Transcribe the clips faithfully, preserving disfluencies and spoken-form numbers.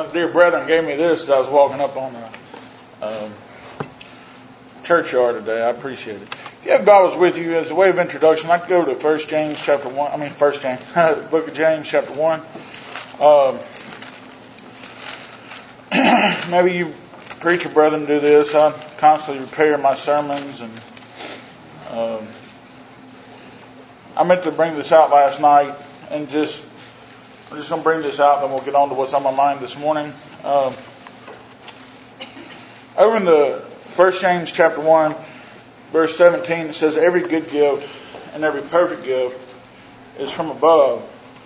dear brethren gave me this as I was walking up on the um, churchyard today. I appreciate it. If you have Bibles with you, as a way of introduction, I'd like to go to First James chapter one. I mean, First James, the book of James chapter one. Um, maybe you preacher brethren do this. I constantly prepare my sermons, and um, I meant to bring this out last night, and just I'm just going to bring this out, then we'll get on to what's on my mind this morning. Um, over in the First James chapter one, verse seventeen, it says, "Every good gift and every perfect gift is from above,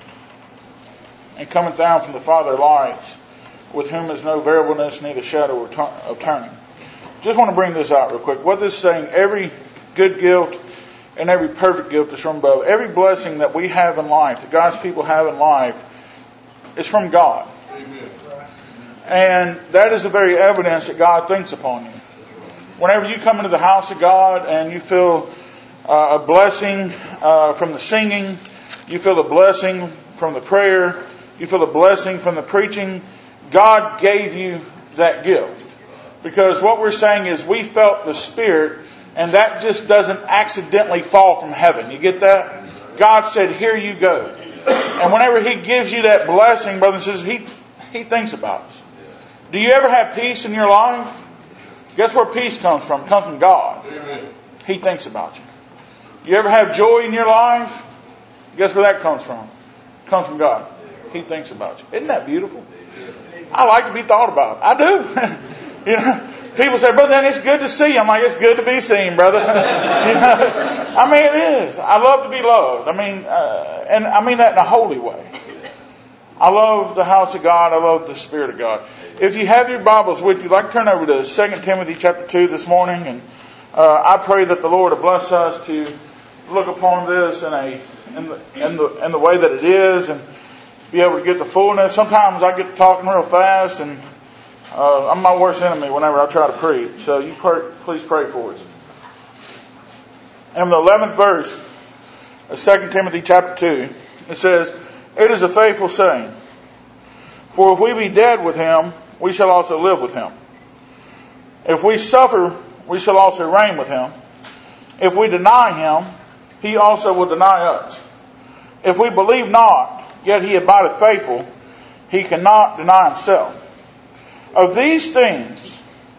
and cometh down from the Father of lights, with whom is no variableness, neither shadow of turning." Just want to bring this out real quick. What this is saying, every good gift and every perfect gift is from above. Every blessing that we have in life, that God's people have in life, is from God. Amen. And that is the very evidence that God thinks upon you. Whenever you come into the house of God and you feel uh, a blessing uh, from the singing, you feel a blessing from the prayer, you feel a blessing from the preaching, God gave you that gift. Because what we're saying is we felt the Spirit, and that just doesn't accidentally fall from heaven. You get that? God said, "Here you go." And whenever He gives you that blessing, brothers and sisters, He, He thinks about us. Do you ever have peace in your life? Guess where peace comes from? It comes from God. Amen. He thinks about you. You ever have joy in your life? Guess where that comes from? It comes from God. He thinks about you. Isn't that beautiful? I like to be thought about. I do. You know, people say, "Brother, Dan, it's good to see you." I'm like, "It's good to be seen, brother." You know, I mean, it is. I love to be loved. I mean, uh, and I mean that in a holy way. I love the house of God. I love the Spirit of God. If you have your Bibles with you, I'd like to turn over to Second Timothy chapter two this morning, and uh, I pray that the Lord will bless us to look upon this in a in the in the in the way that it is, and be able to get the fullness. Sometimes I get to talking real fast, and uh, I'm my worst enemy whenever I try to preach. So you pray, please pray for us. In the eleventh verse of Second Timothy chapter two, it says, "It is a faithful saying, for if we be dead with Him, we shall also live with Him. If we suffer, we shall also reign with Him. If we deny Him, He also will deny us. If we believe not, yet He abideth faithful, He cannot deny Himself. Of these things,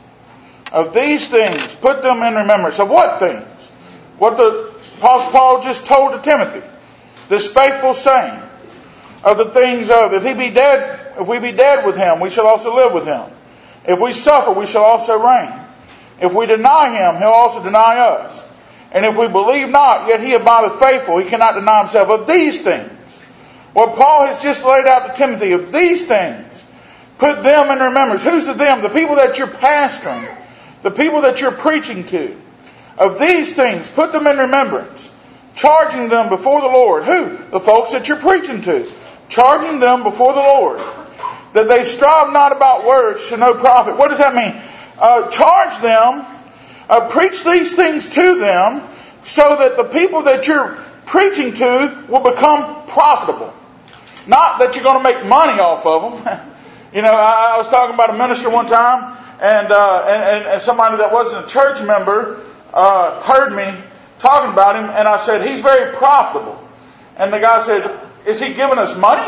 of these things, put them in remembrance." Of what things? What the Apostle Paul just told to Timothy. This faithful saying of the things of, if he be dead, if we be dead with Him, we shall also live with Him. If we suffer, we shall also reign. If we deny Him, He'll also deny us. And if we believe not, yet He abideth faithful, He cannot deny Himself. Of these things, what Paul has just laid out to Timothy, of these things, put them in remembrance. Who's the them? The people that you're pastoring. The people that you're preaching to. Of these things, put them in remembrance. Charging them before the Lord. Who? The folks that you're preaching to. Charging them before the Lord. That they strive not about words to no profit. What does that mean? Uh, charge them. Uh, preach these things to them, so that the people that you're preaching to will become profitable. Not that you're going to make money off of them. You know, I, I was talking about a minister one time, and, uh, and, and somebody that wasn't a church member uh, heard me talking about him, and I said, "He's very profitable." And the guy said, "Is he giving us money?"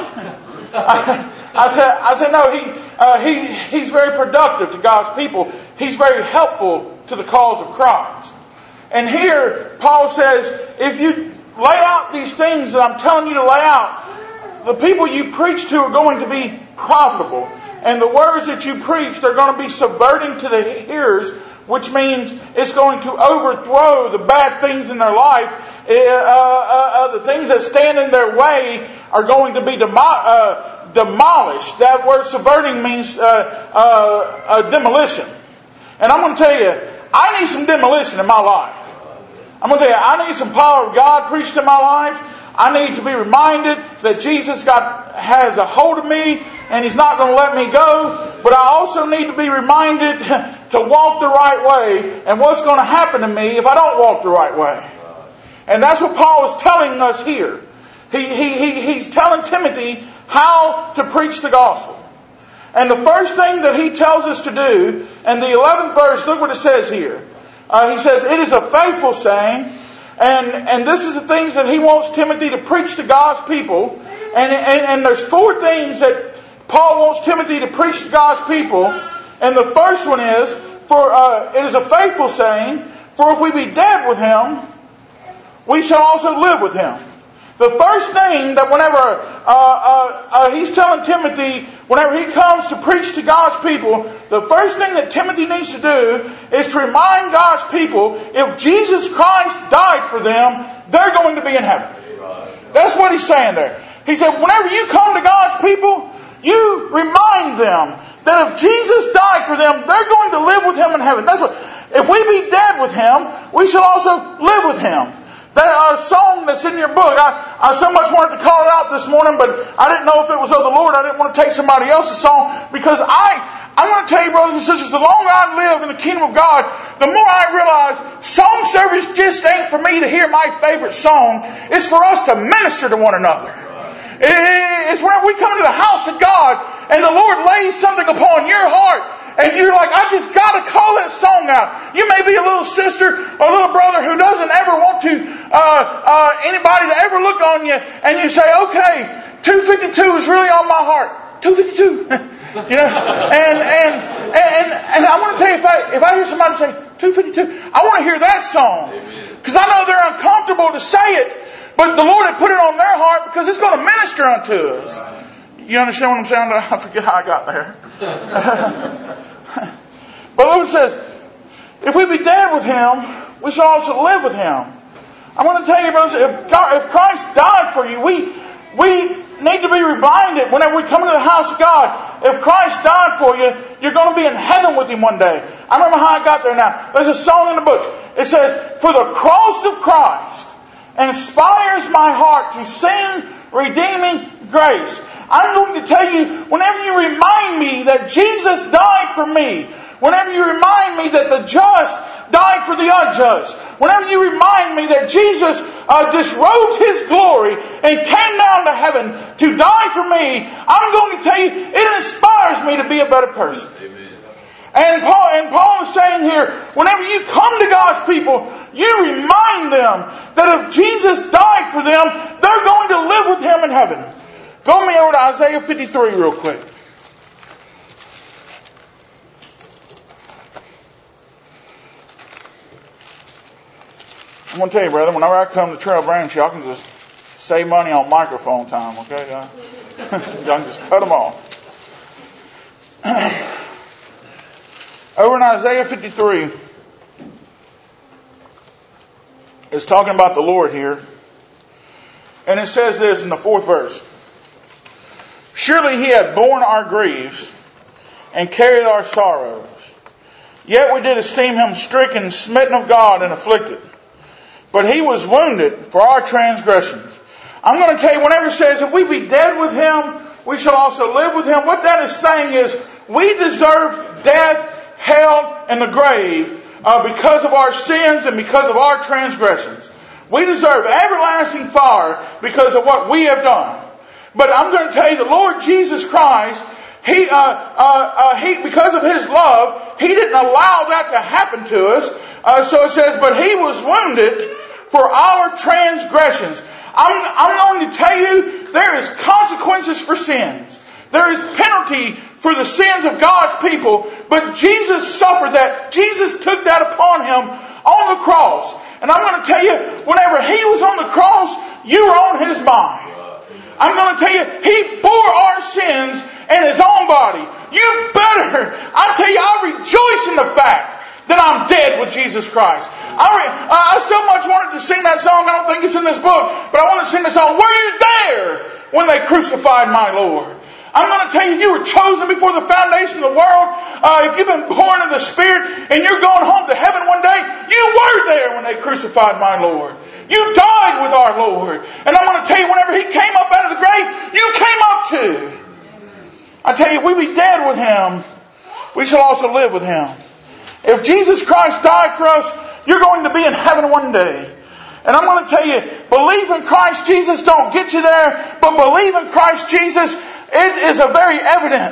I, I said, "I said no. He uh, he he's very productive to God's people. He's very helpful to the cause of Christ." And here Paul says, if you lay out these things that I'm telling you to lay out, the people you preach to are going to be profitable. And the words that you preach, they're going to be subverting to the hearers, which means it's going to overthrow the bad things in their life. Uh, uh, uh, the things that stand in their way are going to be demo- uh, demolished. That word subverting means uh, uh, uh, demolition. And I'm going to tell you, I need some demolition in my life. I'm going to tell you, I need some power of God preached in my life. I need to be reminded that Jesus got has a hold of me and He's not going to let me go. But I also need to be reminded to walk the right way and what's going to happen to me if I don't walk the right way. And that's what Paul is telling us here. He, he, he, he's telling Timothy how to preach the gospel. And the first thing that he tells us to do, in the eleventh verse, look what it says here. Uh, he says, it is a faithful saying, and, and this is the things that he wants Timothy to preach to God's people. And, and, and there's four things that Paul wants Timothy to preach to God's people. And the first one is, for uh, it is a faithful saying, for if we be dead with him, we shall also live with him. The first thing that whenever uh, uh, uh, he's telling Timothy, whenever he comes to preach to God's people, the first thing that Timothy needs to do is to remind God's people, if Jesus Christ died for them, they're going to be in heaven. That's what he's saying there. He said, whenever you come to God's people, you remind them that if Jesus died for them, they're going to live with him in heaven. That's what. If we be dead with him, we shall also live with him. That uh, song that's in your book, I, I so much wanted to call it out this morning, but I didn't know if it was of the Lord. I didn't want to take somebody else's song, because I, I'm going to tell you, brothers and sisters, the longer I live in the kingdom of God, the more I realize song service just ain't for me to hear my favorite song. It's for us to minister to one another. It's whenever we come to the house of God and the Lord lays something upon your heart and you're like, I just got to call that song out. You may be a little sister or a little brother who doesn't ever want to uh, uh, anybody to ever look on you, and you say, okay, two fifty-two is really on my heart. two fifty-two. You know, and and and and I want to tell you, if I if I hear somebody say two fifty-two, I want to hear that song, because I know they're uncomfortable to say it. But the Lord had put it on their heart because it's going to minister unto us. You understand what I'm saying? I forget how I got there. But the Lord says, if we be dead with him, we shall also live with him. I'm going to tell you, brothers, if, God, if Christ died for you, we, we need to be reminded whenever we come into the house of God, if Christ died for you, you're going to be in heaven with him one day. I remember how I got there now. There's a song in the book. It says, for the cross of Christ inspires my heart to sing redeeming grace. I'm going to tell you, whenever you remind me that Jesus died for me, whenever you remind me that the just died for the unjust, whenever you remind me that Jesus uh, disrobed his glory and came down to heaven to die for me, I'm going to tell you, it inspires me to be a better person. Amen. And Paul, and Paul is saying here, whenever you come to God's people, you remind them that if Jesus died for them, they're going to live with him in heaven. Go with me over to Isaiah fifty-three real quick. I'm going to tell you, brother, whenever I come to Trail Branch, y'all can just save money on microphone time, okay? Y'all, y'all can just cut them off. Over in Isaiah fifty-three, it's talking about the Lord here. And it says this in the fourth verse. Surely he hath borne our griefs and carried our sorrows. Yet we did esteem him stricken, smitten of God, and afflicted. But he was wounded for our transgressions. I'm going to tell you, whenever it says, if we be dead with him, we shall also live with him. What that is saying is, we deserve death, hell, and the grave uh, because of our sins and because of our transgressions. We deserve everlasting fire because of what we have done. But I'm going to tell you, the Lord Jesus Christ, He, uh, uh, uh, he, because of His love, He didn't allow that to happen to us. Uh, so it says, but He was wounded for our transgressions. I'm, I'm going to tell you, there is consequences for sins. There is penalty for the sins of God's people. But Jesus suffered that. Jesus took that upon Him on the cross. And I'm going to tell you, whenever He was on the cross, you were on His mind. I'm going to tell you, He bore our sins in His own body. You better, I tell you, I rejoice in the fact that I'm dead with Jesus Christ. I, re, I so much wanted to sing that song. I don't think it's in this book, but I want to sing the song, were you there when they crucified my Lord? I'm going to tell you, if you were chosen before the foundation of the world, uh, if you've been born of the Spirit and you're going home to heaven one day, you were there when they crucified my Lord. You died with our Lord. And I'm going to tell you, whenever He came up out of the grave, you came up too. I tell you, if we be dead with Him, we shall also live with Him. If Jesus Christ died for us, you're going to be in heaven one day. And I'm going to tell you, belief in Christ Jesus don't get you there, but believe in Christ Jesus, it is a very evident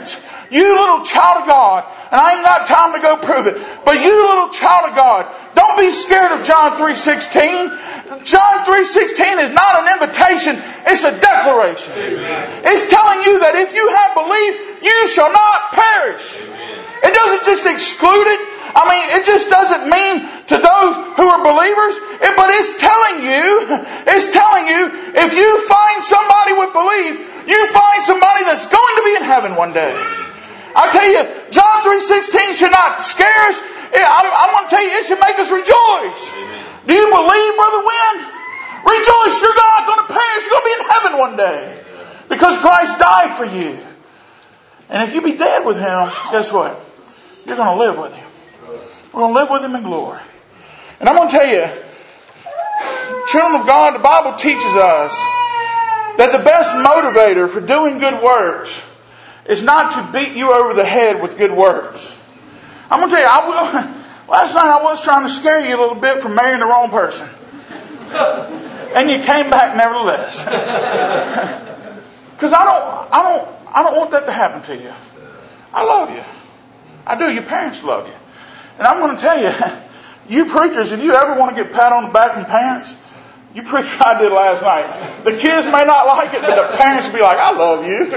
You little child of God, and I ain't got time to go prove it, but you little child of God, don't be scared of John three sixteen. John three sixteen is not an invitation, it's a declaration. Amen. It's telling you that if you have belief, you shall not perish. Amen. It doesn't just exclude it. I mean, it just doesn't mean to those who are believers, but it's telling you, it's telling you, if you find somebody with belief, you find somebody that's going to be in heaven one day. I tell you, John three sixteen should not scare us. I'm, I'm going to tell you, it should make us rejoice. Amen. Do you believe, Brother Wynn? Rejoice, you're not going to perish. You're going to be in heaven one day. Because Christ died for you. And if you be dead with Him, guess what? You're going to live with Him. We're going to live with Him in glory. And I'm going to tell you, children of God, the Bible teaches us that the best motivator for doing good works is not to beat you over the head with good works. I'm going to tell you, I will, last night I was trying to scare you a little bit from marrying the wrong person. And you came back nevertheless. Because I don't, I don't, I don't want that to happen to you. I love you. I do. Your parents love you. And I'm going to tell you, you preachers, if you ever want to get pat on the back from parents, you preach what I did last night. The kids may not like it, but the parents will be like, I love you.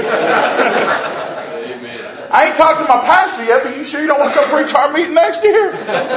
Amen. I ain't talked to my pastor yet, but you sure you don't want to come preach our meeting next year?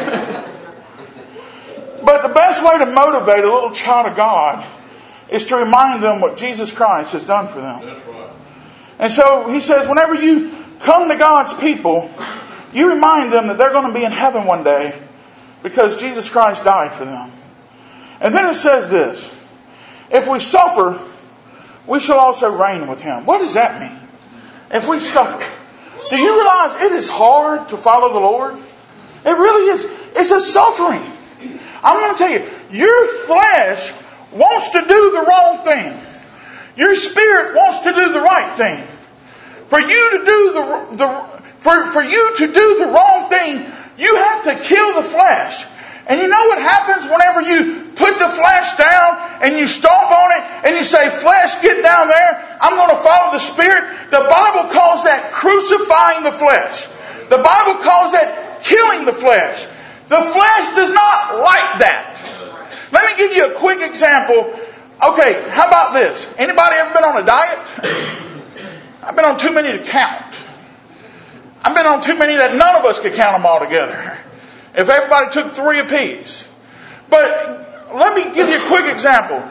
But the best way to motivate a little child of God is to remind them what Jesus Christ has done for them. That's right. And so he says, whenever you come to God's people, you remind them that they're going to be in heaven one day because Jesus Christ died for them. And then it says this, if we suffer, we shall also reign with Him. What does that mean? If we suffer. Do you realize it is hard to follow the Lord? It really is. It's a suffering. I'm going to tell you, your flesh wants to do the wrong thing. Your spirit wants to do the right thing. For you to do the, the for, for you to do the wrong thing, you have to kill the flesh. And you know what happens whenever you put the flesh down and you stomp on it and you say, flesh, get down there. I'm going to follow the Spirit. The Bible calls that crucifying the flesh. The Bible calls that killing the flesh. The flesh does not like that. Let me give you a quick example. Okay, how about this? Anybody ever been on a diet? I've been on too many to count. I've been on too many that none of us could count them all together. If everybody took three apiece. But let me give you a quick example.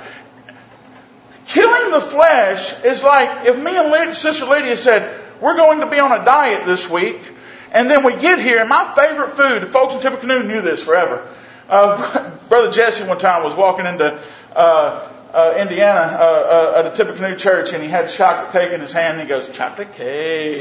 Killing the flesh is like if me and Lyd- Sister Lydia said, we're going to be on a diet this week. And then we get here, and my favorite food, the folks in Tippecanoe knew this forever. Uh, Brother Jesse one time was walking into uh, uh, Indiana uh, uh, at a Tippecanoe church, and he had chocolate cake in his hand, and he goes, chocolate cake.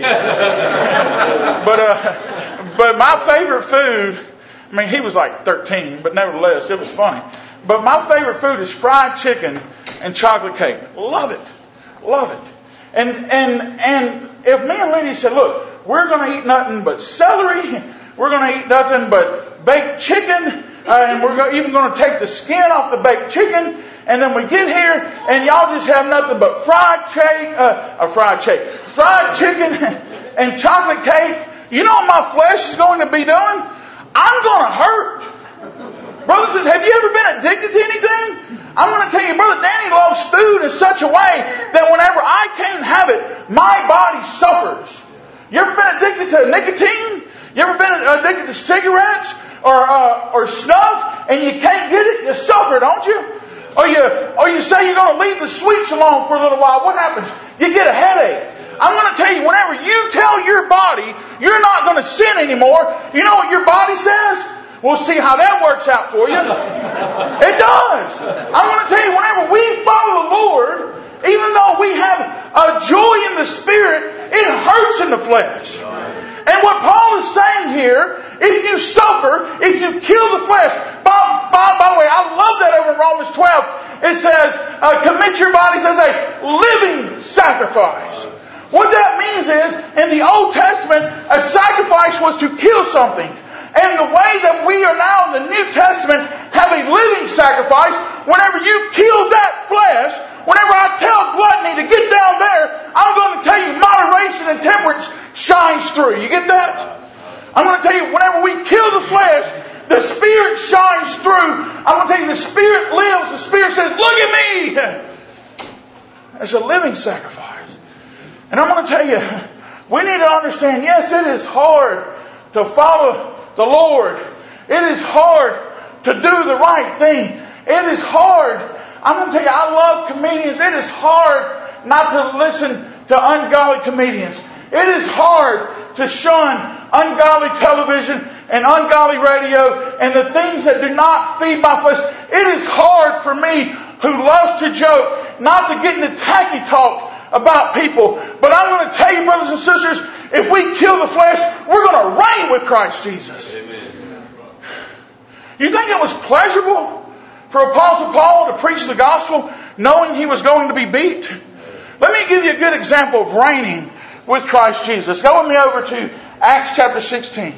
but, uh, but my favorite food, I mean, he was like thirteen, but nevertheless, it was funny. But my favorite food is fried chicken and chocolate cake. Love it. Love it. And, and, and if me and Lydia said, look, we're going to eat nothing but celery, we're going to eat nothing but baked chicken, uh, and we're go- even going to take the skin off the baked chicken, and then we get here, and y'all just have nothing but fried cake, uh, or fried cake, fried chicken and chocolate cake. You know what my flesh is going to be doing? I'm going to hurt. Brother says, have you ever been addicted to anything? I'm going to tell you, Brother Danny loves food in such a way that whenever I can't have it, my body suffers. You ever been addicted to nicotine? You ever been addicted to cigarettes or uh, or snuff and you can't get it? You suffer, don't you? Or you or you say you're going to leave the sweets alone for a little while. What happens? You get a headache. I'm going to tell you, whenever you tell your body you're not going to sin anymore, you know what your body says? We'll see how that works out for you. It does. I'm going to tell you, whenever we follow the Lord, even though we have a joy in the Spirit, it hurts in the flesh. And what Paul is saying here, if you suffer, if you kill the flesh, by, by, by the way, I love that over in Romans twelve. It says, uh, commit your bodies as a living sacrifice. What that means is, in the Old Testament, a sacrifice was to kill something. And the way that we are now in the New Testament have a living sacrifice, whenever you kill that flesh, whenever I tell gluttony to get down there, I'm going to tell you moderation and temperance shines through. You get that? I'm going to tell you, whenever we kill the flesh, the Spirit shines through. I'm going to tell you, the Spirit lives. The Spirit says, look at me. It's a living sacrifice. And I'm going to tell you, we need to understand, yes, it is hard to follow the Lord. It is hard to do the right thing. It is hard. I'm going to tell you, I love comedians. It is hard not to listen to ungodly comedians. It is hard to shun ungodly television and ungodly radio and the things that do not feed my flesh. It is hard for me, who loves to joke, not to get into tacky talk about people. But I'm going to tell you, brothers and sisters, if we kill the flesh, we're going to reign with Christ Jesus. Amen. You think it was pleasurable for Apostle Paul to preach the gospel knowing he was going to be beat? Let me give you a good example of reigning with Christ Jesus. Go with me over to Acts chapter sixteen.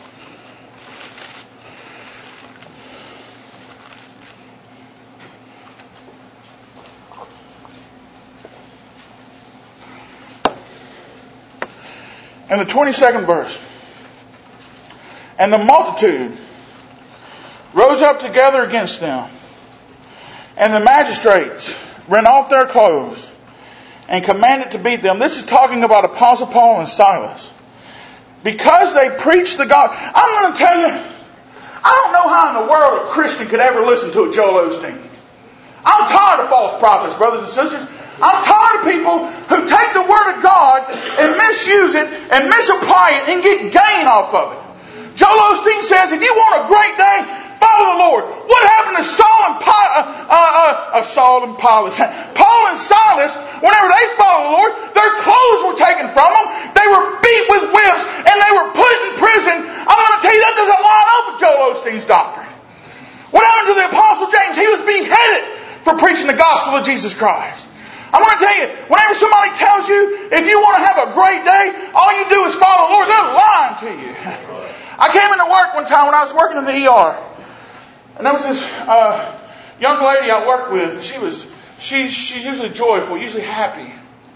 And the twenty-second verse. And the multitude rose up together against them, and the magistrates rent off their clothes and commanded to beat them. This is talking about Apostle Paul and Silas. Because they preached the gospel. I'm going to tell you, I don't know how in the world a Christian could ever listen to a Joel Osteen. I'm tired of false prophets, brothers and sisters. I'm tired of people who take the Word of God and misuse it and misapply it and get gain off of it. Joel Osteen says, if you want a great day, follow the Lord. What happened to Saul and Paul, uh, uh, uh, Saul and Paul, Paul and Silas? Whenever they followed the Lord, their clothes were taken from them. They were beat with whips and they were put in prison. I'm going to tell you, that doesn't line up with Joel Osteen's doctrine. What happened to the Apostle James? He was beheaded for preaching the gospel of Jesus Christ. I'm going to tell you, whenever somebody tells you, if you want to have a great day, all you do is follow the Lord, they're lying to you. I came into work one time when I was working in the E R. And there was this uh, young lady I worked with. She was, she, she's usually joyful, usually happy.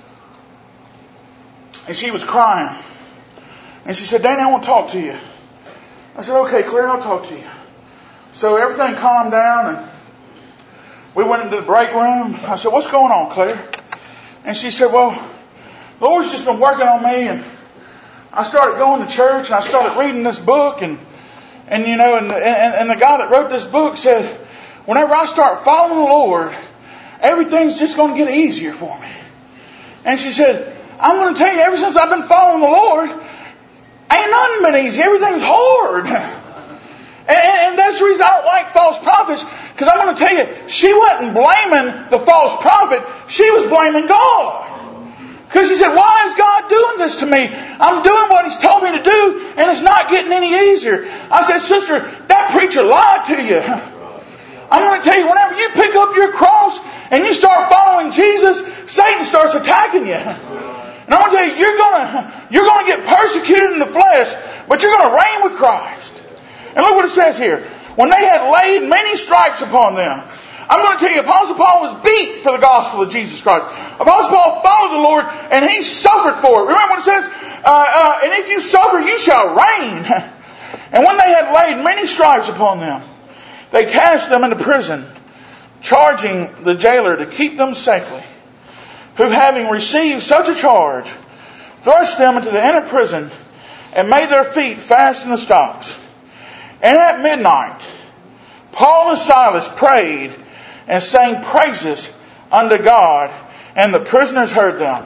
And she was crying. And she said, Danny, I want to talk to you. I said, okay, Claire, I'll talk to you. So everything calmed down and we went into the break room. I said, what's going on, Claire? And she said, well, the Lord's just been working on me, and I started going to church and I started reading this book, and And you know, and, and, and the guy that wrote this book said, whenever I start following the Lord, everything's just going to get easier for me. And she said, I'm going to tell you, ever since I've been following the Lord, ain't nothing been easy. Everything's hard. And, and that's the reason I don't like false prophets, because I'm going to tell you, she wasn't blaming the false prophet. She was blaming God. Because she said, why is God doing this to me? I'm doing what He's told me to do, and it's not getting any easier. I said, sister, that preacher lied to you. I'm going to tell you, whenever you pick up your cross and you start following Jesus, Satan starts attacking you. And I'm going to tell you, you're going to, you're going to get persecuted in the flesh, but you're going to reign with Christ. And look what it says here. When they had laid many stripes upon them, I'm going to tell you, Apostle Paul was beat for the gospel of Jesus Christ. Apostle Paul followed the Lord, and he suffered for it. Remember what it says? Uh, uh, and if you suffer, you shall reign. And when they had laid many stripes upon them, they cast them into prison, charging the jailer to keep them safely, who having received such a charge, thrust them into the inner prison, and made their feet fast in the stocks. And at midnight, Paul and Silas prayed and sang praises unto God, and the prisoners heard them.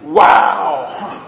Wow!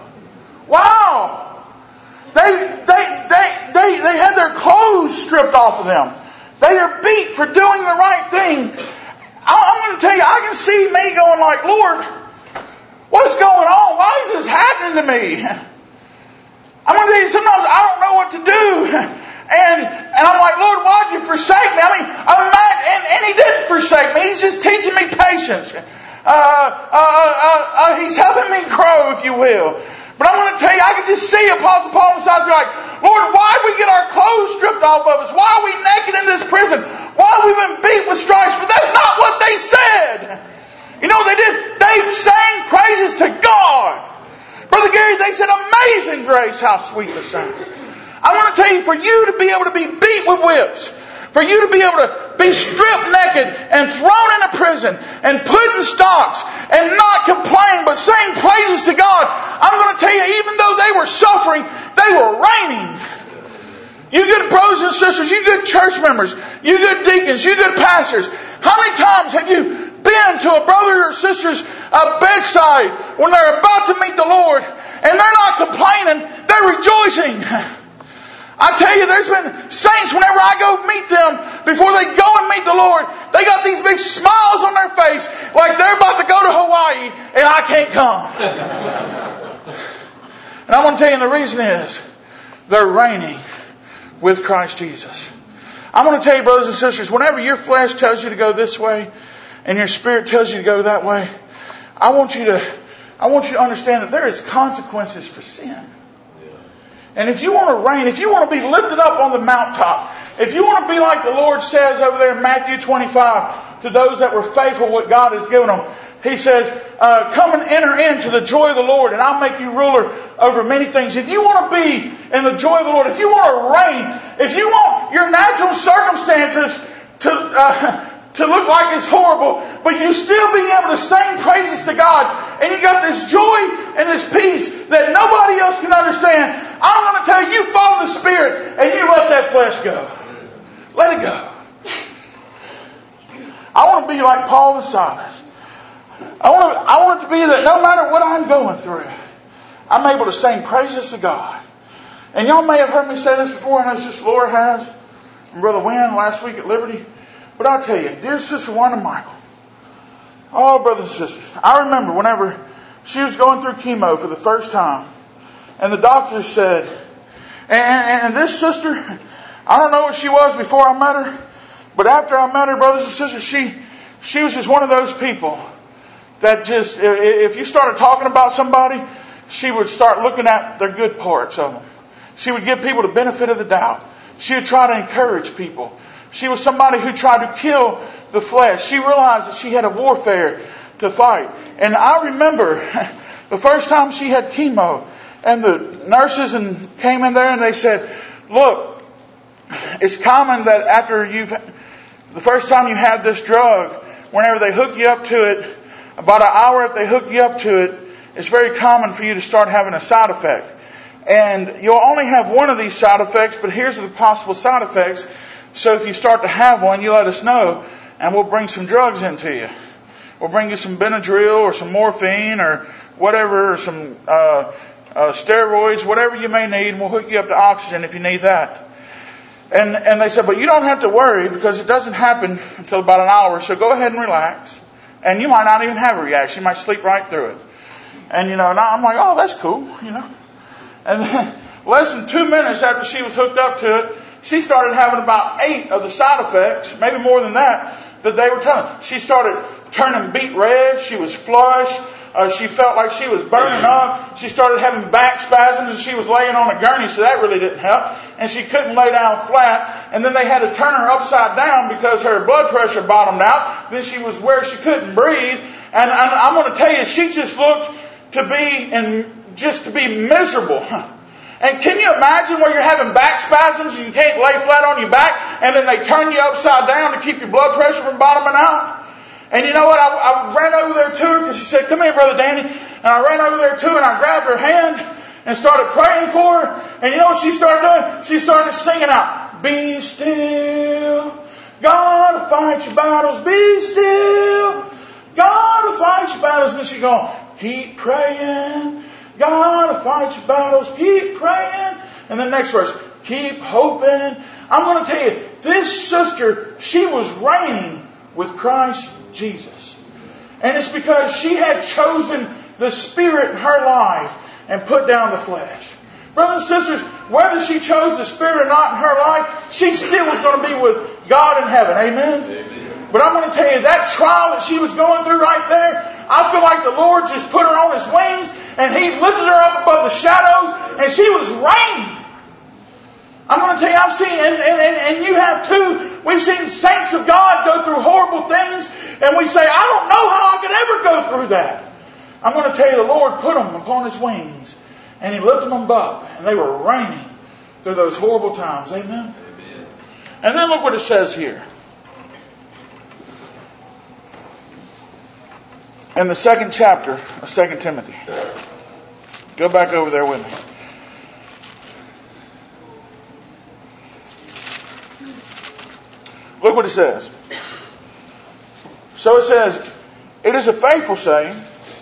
Wow! They, they, they, they, they had their clothes stripped off of them. They are beat for doing the right thing. I'm going to tell you, I can see me going like, Lord, what's going on? Why is this happening to me? I'm going to tell you, sometimes I don't know what to do. And and I'm like, Lord, why'd you forsake me? I mean, I'm not, and, and He didn't forsake me. He's just teaching me patience. Uh, uh, uh, uh, he's helping me grow, if you will. But I'm going to tell you, I can just see Apostle Paul and Silas be like, Lord, why did we get our clothes stripped off of us? Why are we naked in this prison? Why have we been beat with stripes? But that's not what they said. You know what they did? They sang praises to God. Brother Gary, they said, amazing grace, how sweet the sound. I want to tell you, for you to be able to be beat with whips, for you to be able to be stripped naked and thrown into prison and put in stocks and not complain but sing praises to God, I'm going to tell you, even though they were suffering, they were reigning. You good brothers and sisters, you good church members, you good deacons, you good pastors, how many times have you been to a brother or sister's uh, bedside when they're about to meet the Lord and they're not complaining, they're rejoicing? I tell you, there's been saints, whenever I go meet them, before they go and meet the Lord, they got these big smiles on their face like they're about to go to Hawaii and I can't come. And I want to tell you, the reason is they're reigning with Christ Jesus. I want to tell you, brothers and sisters, whenever your flesh tells you to go this way and your spirit tells you to go that way, I want you to, I want you to understand that there is consequences for sin. And if you want to reign, if you want to be lifted up on the mountaintop, if you want to be like the Lord says over there in Matthew twenty-five, to those that were faithful what God has given them, He says, uh, come and enter into the joy of the Lord, and I'll make you ruler over many things. If you want to be in the joy of the Lord, if you want to reign, if you want your natural circumstances to uh, to look like it's horrible, but you still being able to sing praises to God, and you got this joy and this peace that nobody else can understand, I'm going to tell you, you follow the Spirit and you let that flesh go. Let it go. I want to be like Paul and Silas. I want, to, I want it to be that no matter what I'm going through, I'm able to sing praises to God. And y'all may have heard me say this before, and as Sister Laura has, and Brother Wynn last week at Liberty. But I'll tell you, dear Sister Wanda Michael, oh, brothers and sisters, I remember whenever she was going through chemo for the first time, and the doctor said, and, and, and this sister, I don't know what she was before I met her, but after I met her, brothers and sisters, she she was just one of those people that just, if you started talking about somebody, she would start looking at their good parts of them. She would give people the benefit of the doubt. She would try to encourage people. She was somebody who tried to kill the flesh. She realized that she had a warfare to fight. And I remember the first time she had chemo, and the nurses and came in there and they said, look, it's common that after you've, the first time you have this drug, whenever they hook you up to it, about an hour after they hook you up to it, it's very common for you to start having a side effect. And you'll only have one of these side effects, but here's the possible side effects. So if you start to have one, you let us know, and we'll bring some drugs into you. We'll bring you some Benadryl or some morphine or whatever, or some uh, uh, steroids, whatever you may need, and we'll hook you up to oxygen if you need that. And and they said, but you don't have to worry because it doesn't happen until about an hour, so go ahead and relax. And you might not even have a reaction. You might sleep right through it. And, you know, and I'm like, oh, that's cool, you know. And then less than two minutes after she was hooked up to it, she started having about eight of the side effects, maybe more than that, that they were telling. She started turning beet red. She was flushed. Uh, she felt like she was burning up. She started having back spasms, and she was laying on a gurney, so that really didn't help. And she couldn't lay down flat. And then they had to turn her upside down because her blood pressure bottomed out. Then she was where she couldn't breathe. And, and I'm going to tell you, she just looked to be in just to be miserable. And can you imagine where you're having back spasms and you can't lay flat on your back, and then they turn you upside down to keep your blood pressure from bottoming out? And you know what? I, I ran over there to her because she said, come here, Brother Danny. And I ran over there to her and I grabbed her hand and started praying for her. And you know what she started doing? She started singing out, be still, God will fight your battles, be still, God will fight your battles. And then she'd go, keep praying, God will fight your battles, keep praying. And the next verse, keep hoping. I'm going to tell you, this sister, she was reigning with Christ Jesus. And it's because she had chosen the Spirit in her life and put down the flesh. Brothers and sisters, whether she chose the Spirit or not in her life, she still was going to be with God in heaven. Amen? Amen. But I'm going to tell you, that trial that she was going through right there, I feel like the Lord just put her on His wings and He lifted her up above the shadows and she was reigning. I'm going to tell you, I've seen, and, and, and you have too, we've seen saints of God go through horrible things, and we say, I don't know how I could ever go through that. I'm going to tell you, the Lord put them upon His wings, and He lifted them up, and they were reigning through those horrible times. Amen? Amen. And then look what it says here. In the second chapter of Second Timothy. Go back over there with me. Look what it says. So it says, it is a faithful saying,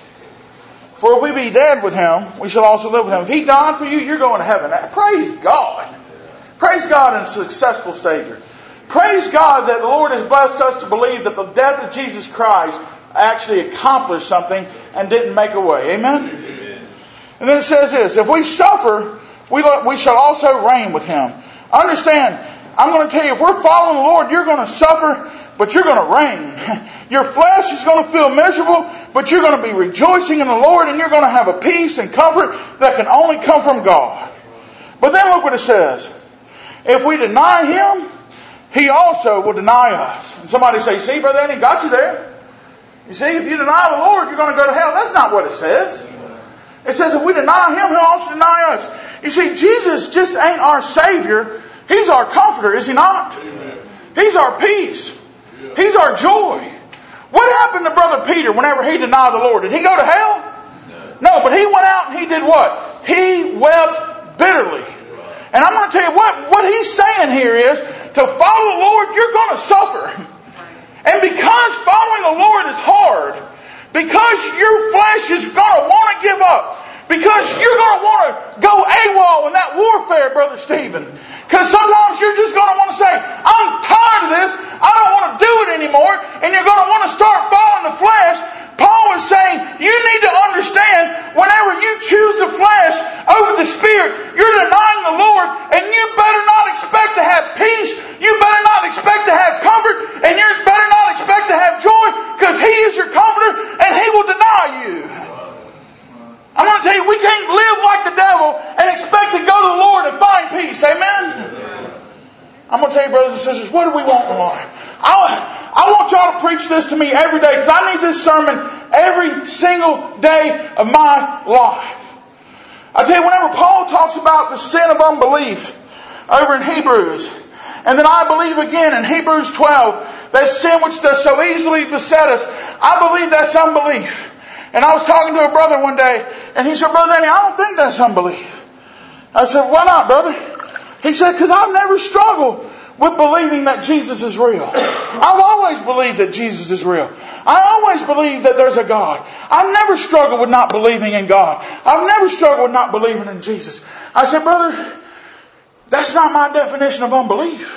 for if we be dead with Him, we shall also live with Him. If He died for you, you're going to heaven. Praise God. Praise God in a successful Savior. Praise God that the Lord has blessed us to believe that the death of Jesus Christ actually accomplished something and didn't make a way. Amen? Amen. And then it says this, if we suffer, we, we shall also reign with Him. Understand, I'm going to tell you, if we're following the Lord, you're going to suffer, but you're going to reign. Your flesh is going to feel miserable, but you're going to be rejoicing in the Lord, and you're going to have a peace and comfort that can only come from God. But then look what it says. If we deny Him, He also will deny us. And somebody say, see, Brother Andy, got you there. You see, if you deny the Lord, you're going to go to hell. That's not what it says. It says if we deny Him, He'll also deny us. You see, Jesus just ain't our Savior. He's our comforter, is He not? Amen. He's our peace. Yeah. He's our joy. What happened to Brother Peter whenever he denied the Lord? Did he go to hell? No, no, but he went out and he did what? He wept bitterly. And I'm going to tell you what, what he's saying here is, to follow the Lord, you're going to suffer. And because following the Lord is hard, because your flesh is going to want to give up, because you're going to want to go AWOL in that warfare, Brother Stephen. Because sometimes you're just going to want to say, I'm tired of this, I don't want to do it anymore, and you're going to want to start following the flesh. Paul is saying, you need to understand, whenever you choose the flesh over the Spirit, you're denying the Lord, and you better not expect to have peace, you better not expect to have comfort, and you better not expect to have joy, because He is your comforter, and He will deny you. I'm going to tell you, we can't live like the devil and expect to go to the Lord and find peace. Amen? I'm going to tell you, brothers and sisters, what do we want in life? I, I want y'all to preach this to me every day, because I need this sermon every single day of my life. I tell you, whenever Paul talks about the sin of unbelief over in Hebrews, and then I believe again in Hebrews twelve, that sin which does so easily beset us, I believe that's unbelief. And I was talking to a brother one day, and he said, Brother Danny, I don't think that's unbelief. I said, why not, brother? He said, because I've never struggled with believing that Jesus is real. I've always believed that Jesus is real. I always believed that there's a God. I've never struggled with not believing in God. I've never struggled with not believing in Jesus. I said, brother, that's not my definition of unbelief.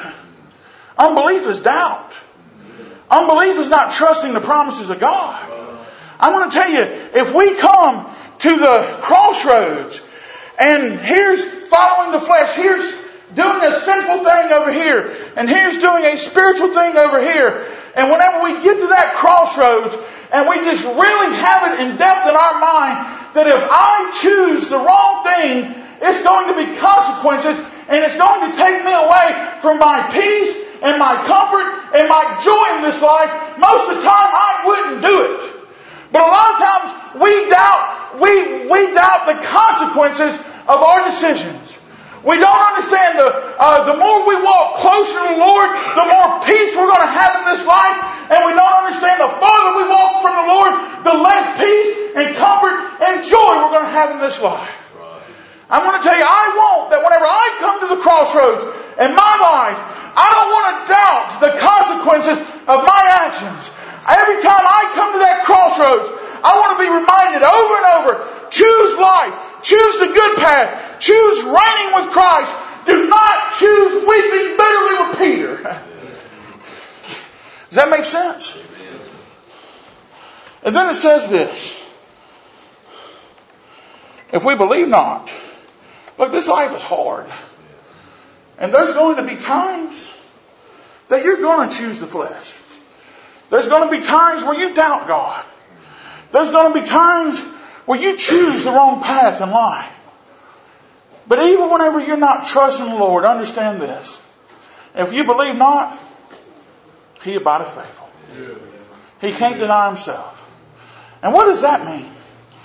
Unbelief is doubt. Unbelief is not trusting the promises of God. I'm going to tell you, if we come to the crossroads, and here's following the flesh, here's doing a sinful thing over here, and here's doing a spiritual thing over here, and whenever we get to that crossroads, and we just really have it in depth in our mind, that if I choose the wrong thing, it's going to be consequences, and it's going to take me away from my peace, and my comfort, and my joy in this life. Most of the time, I wouldn't do it. But a lot of times we doubt, we, we doubt the consequences of our decisions. We don't understand the, uh, the more we walk closer to the Lord, the more peace we're going to have in this life. And we don't understand the farther we walk from the Lord, the less peace and comfort and joy we're going to have in this life. I'm going to tell you, I want that whenever I come to the crossroads in my life, I don't want to doubt the consequences of my actions. Every time I come to that crossroads, I want to be reminded over and over, choose life, choose the good path, choose reigning with Christ. Do not choose weeping bitterly with Peter. Does that make sense? And then it says this. If we believe not, look, this life is hard. And there's going to be times that you're going to choose the flesh. There's going to be times where you doubt God. There's going to be times where you choose the wrong path in life. But even whenever you're not trusting the Lord, understand this. If you believe not, He abideth faithful. He can't deny Himself. And what does that mean?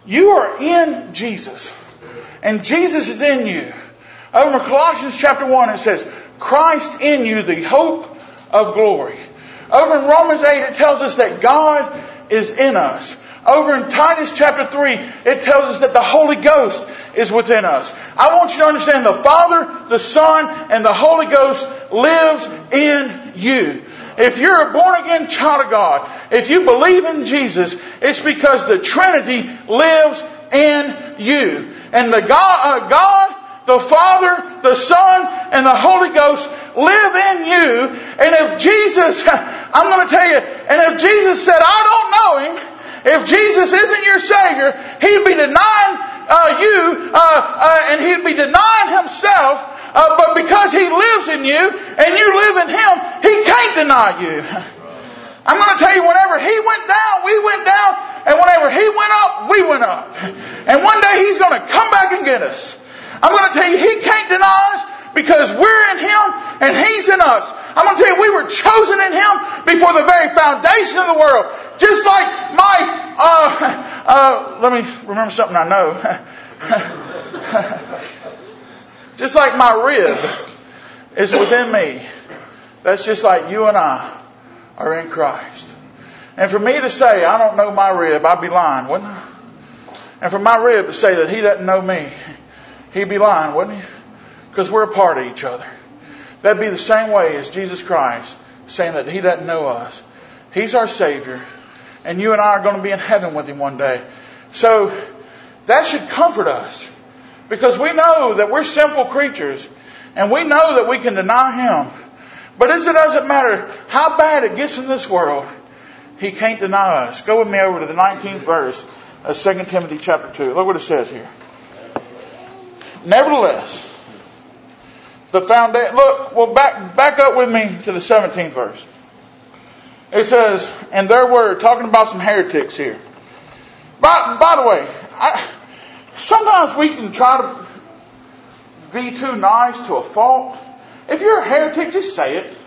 You are in Jesus. And Jesus is in you. Over in Colossians chapter one it says, Christ in you, the hope of glory. Over in Romans eight it tells us that God is in us. Over in Titus chapter three, it tells us that the Holy Ghost is within us. I want you to understand the Father, the Son, and the Holy Ghost lives in you. If you're a born-again child of God, if you believe in Jesus, it's because the Trinity lives in you. And the God, uh, God, the Father, the Son, and the Holy Ghost live in you. And if Jesus, I'm going to tell you, and if Jesus said, I don't know Him, if Jesus isn't your Savior, He'd be denying uh, you, uh, uh, and He'd be denying Himself. Uh, but because He lives in you, and you live in Him, He can't deny you. I'm going to tell you, whenever He went down, we went down. And whenever He went up, we went up. And one day He's going to come back and get us. I'm going to tell you, He can't deny us because we're in Him and He's in us. I'm going to tell you, we were chosen in Him before the very foundation of the world. Just like my, uh, uh, let me remember something I know. Just like my rib is within me. That's just like you and I are in Christ. And for me to say, I don't know my rib, I'd be lying, wouldn't I? And for my rib to say that he doesn't know me, he'd be lying, wouldn't he? Because we're a part of each other. That'd be the same way as Jesus Christ saying that He doesn't know us. He's our Savior. And you and I are going to be in heaven with Him one day. So that should comfort us. Because we know that we're sinful creatures. And we know that we can deny Him. But it doesn't matter how bad it gets in this world, He can't deny us. Go with me over to the nineteenth verse of Second Timothy chapter two. Look what it says here. Nevertheless, the foundation. Look, well, back back up with me to the seventeenth verse. It says, "And their word," talking about some heretics here. By, by the way, I, sometimes we can try to be too nice to a fault. If you're a heretic, just say it.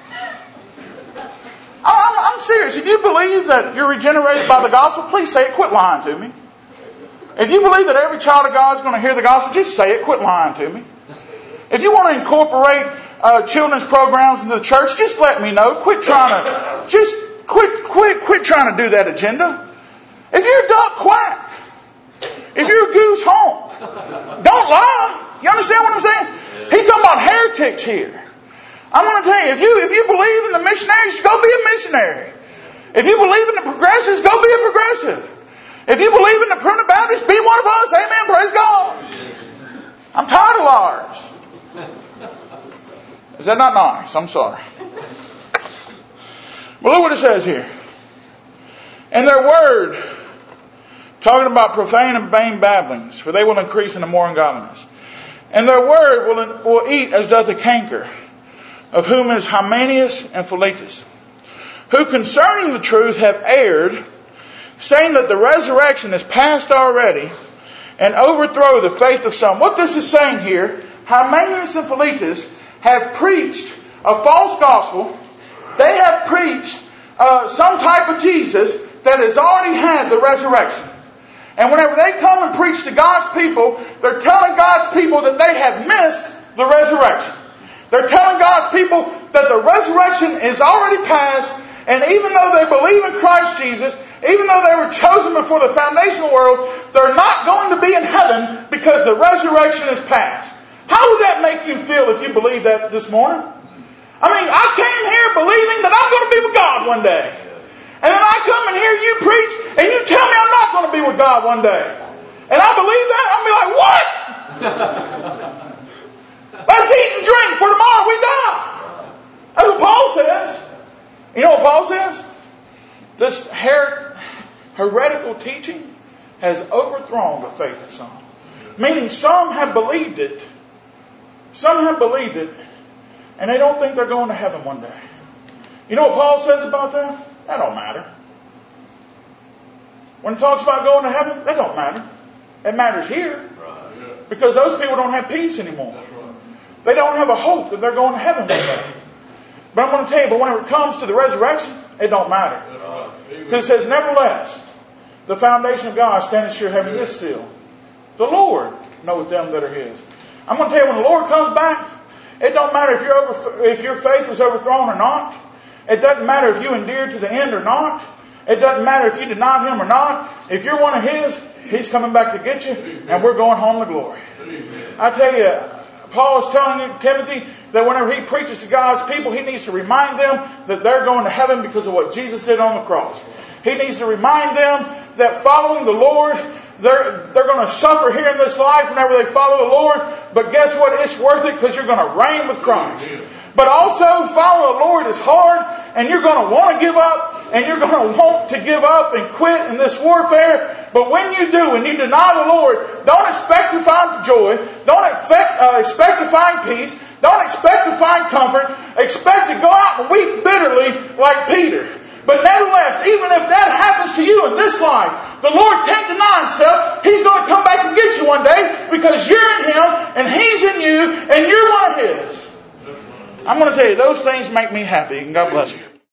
I'm, I'm serious. If you believe that you're regenerated by the gospel, please say it. Quit lying to me. If you believe that every child of God is going to hear the gospel, just say it. Quit lying to me. If you want to incorporate uh, children's programs into the church, just let me know. Quit trying to, just quit, quit, quit trying to do that agenda. If you're a duck, quack. If you're a goose, honk. Don't lie. You understand what I'm saying? He's talking about heretics here. I'm going to tell you, if you if you believe in the missionaries, go be a missionary. If you believe in the progressives, go be a progressive. If you believe in the primitive Baptists, be one of us. Amen. Praise God. I'm tired of liars. Is that not nice? I'm sorry. Well, look what it says here. And their word, talking about profane and vain babblings, for they will increase into more ungodliness. And their word will, will eat as doth a canker, of whom is Hymenaeus and Philetus, who concerning the truth have erred, saying that the resurrection is past already, and overthrow the faith of some. What this is saying here, Hymenaeus and Philetus have preached a false gospel. They have preached uh, some type of Jesus that has already had the resurrection. And whenever they come and preach to God's people, they're telling God's people that they have missed the resurrection. They're telling God's people that the resurrection is already past, and even though they believe in Christ Jesus, even though they were chosen before the foundation of the world, they're not going to be in heaven because the resurrection is past. How would that make you feel if you believe that this morning? I mean, I came here believing that I'm going to be with God one day. And then I come and hear you preach, and you tell me I'm not going to be with God one day. And I believe that, I'll be like, what? Let's eat and drink, for tomorrow we die. That's what Paul says. You know what Paul says? This her- heretical teaching has overthrown the faith of some. Meaning some have believed it. Some have believed it, and they don't think they're going to heaven one day. You know what Paul says about that? That don't matter. When he talks about going to heaven, that don't matter. It matters here. Because those people don't have peace anymore. They don't have a hope that they're going to heaven one day. But I'm going to tell you, but when it comes to the resurrection, it don't matter. Because it says, nevertheless, The foundation of God standing sure, having this seal. The Lord knoweth them that are His. I'm going to tell you, when the Lord comes back, it don't matter if, you're over, if your faith was overthrown or not. It doesn't matter if you endured to the end or not. It doesn't matter if you denied Him or not. If you're one of His, He's coming back to get you, and we're going home to glory. I tell you, Paul is telling Timothy that whenever he preaches to God's people, he needs to remind them that they're going to heaven because of what Jesus did on the cross. He needs to remind them that following the Lord, they're, they're going to suffer here in this life whenever they follow the Lord. But guess what? It's worth it because you're going to reign with Christ. But also, following the Lord is hard, and you're going to want to give up, and you're going to want to give up and quit in this warfare. But when you do, when you deny the Lord, don't expect to find joy. Don't expect, uh, expect to find peace. Don't expect to find comfort. Expect to go out and weep bitterly like Peter. But nevertheless, even if that happens to you in this life, the Lord can't deny Himself. He's going to come back and get you one day because you're in Him and He's in you and you're one of His. I'm going to tell you, those things make me happy. And God bless you.